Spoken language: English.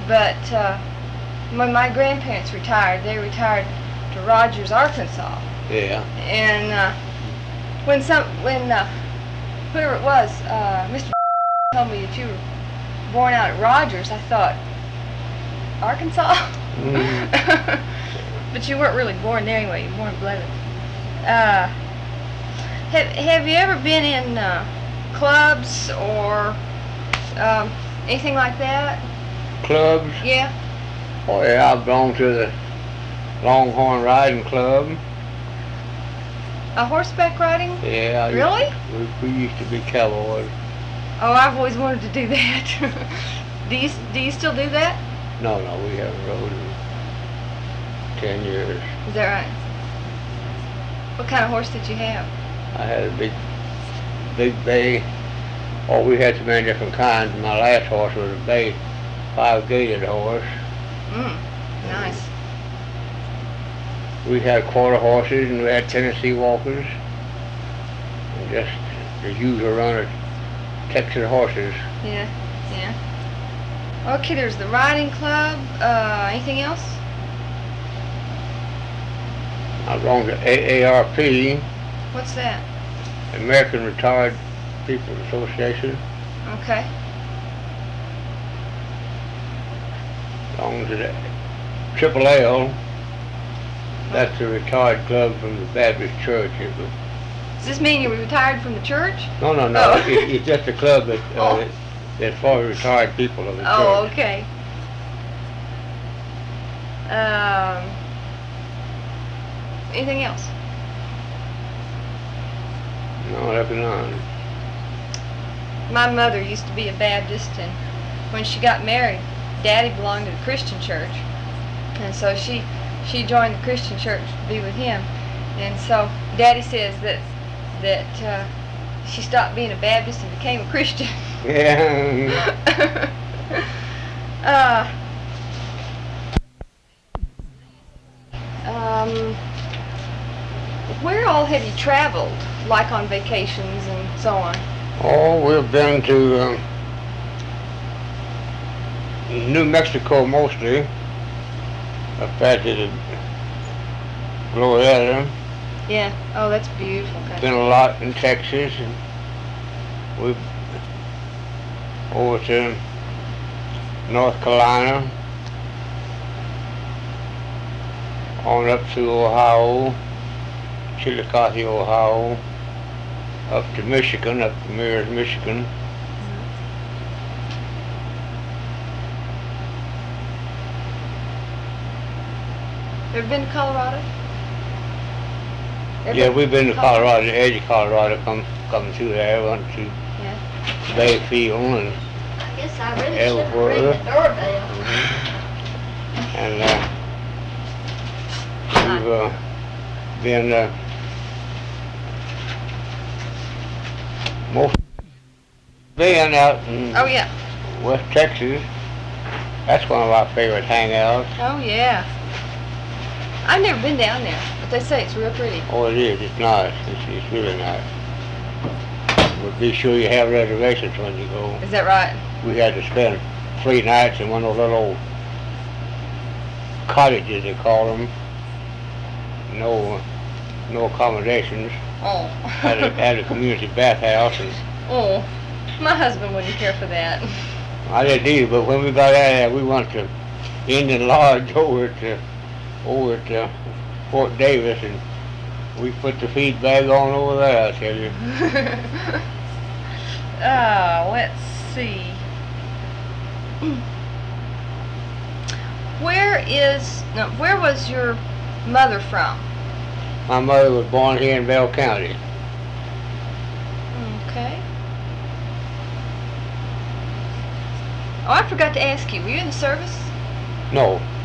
but when my grandparents retired, they retired to Rogers, Arkansas. Yeah. And when whoever it was, Mr. told me that you were born out at Rogers, I thought, Arkansas? Mm. But you weren't really born there anyway. You were born in Bledsoe. Have you ever been in clubs or anything like that? Clubs? Yeah. Oh yeah, I've gone to the Longhorn Riding Club. A horseback riding? Yeah. Really? We used to be cowboys. Oh, I've always wanted to do that. Do you still do that? No, we haven't rode in 10 years. Is that right? What kind of horse did you have? I had a big bay. Oh, we had so many different kinds. My last horse was a bay 5-gated horse. Nice. We had quarter horses and we had Tennessee Walkers. And just the usual run of Texas horses. Yeah. Okay, there's the riding club. Anything else? I've gone to AARP, What's that? American Retired People Association. Okay. Gone to the Triple L. That's the retired club from the Baptist Church. Does this mean you retired from the church? No. Oh. It's just a club that that's for retired people of the church. Oh, okay. Anything else? No, that's none. My mother used to be a Baptist, and when she got married, Daddy belonged to the Christian church, and so she joined the Christian church to be with him. And so Daddy says that she stopped being a Baptist and became a Christian. Yeah. Where all have you traveled, like on vacations and so on? Oh, we've been to New Mexico mostly. Up at the Glorieta. Yeah. Oh, that's beautiful. Okay. Been a lot in Texas, and we've over to North Carolina, on up to Ohio, Chillicothe, Ohio, up to Michigan, up to Mears, Michigan. Ever been to Colorado? Yeah, we've been to Colorado, the edge of Colorado, come through there, went to Bayfield and I guess I really should have ring the doorbell. And we've been most been out in West Texas. That's one of our favorite hangouts. Oh yeah. I've never been down there, but they say it's real pretty. Oh, it is. It's nice. It's really nice. But be sure you have reservations when you go. Is that right? We had to spend 3 nights in one of those little old cottages, they call them. No accommodations. Oh. Had a community bathhouse. And Oh, my husband wouldn't care for that. I didn't either, but when we got out of there, we went to Indian Lodge over at Fort Davis, and we put the feed bag on over there, I tell you. Let's see. Where was your mother from? My mother was born here in Bell County. Okay. Oh, I forgot to ask you, were you in the service? No,